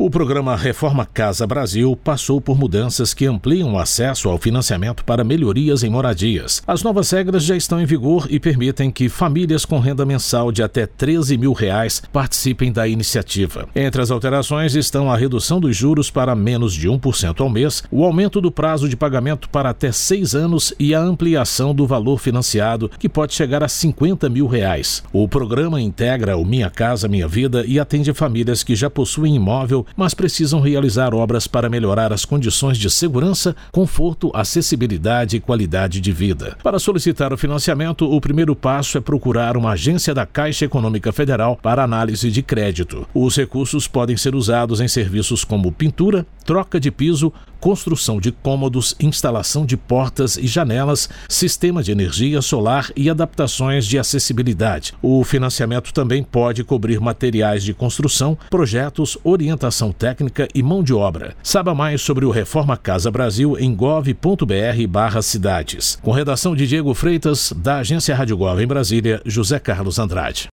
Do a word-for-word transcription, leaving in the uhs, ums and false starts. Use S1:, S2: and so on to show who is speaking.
S1: O programa Reforma Casa Brasil passou por mudanças que ampliam o acesso ao financiamento para melhorias em moradias. As novas regras já estão em vigor e permitem que famílias com renda mensal de até treze mil reais participem da iniciativa. Entre as alterações estão a redução dos juros para menos de um por cento ao mês, o aumento do prazo de pagamento para até seis anos e a ampliação do valor financiado, que pode chegar a cinquenta mil reais. O programa integra o Minha Casa Minha Vida e atende famílias que já possuem imóvel, mas precisam realizar obras para melhorar as condições de segurança, conforto, acessibilidade e qualidade de vida. Para solicitar o financiamento, o primeiro passo é procurar uma agência da Caixa Econômica Federal para análise de crédito. Os recursos podem ser usados em serviços como pintura, troca de piso, construção de cômodos, instalação de portas e janelas, sistema de energia solar e adaptações de acessibilidade. O financiamento também pode cobrir materiais de construção, projetos, orientação técnica e mão de obra. Saiba mais sobre o Reforma Casa Brasil em gov ponto br barra cidades. Com redação de Diego Freitas, da Agência Rádio Gov em Brasília, José Carlos Andrade.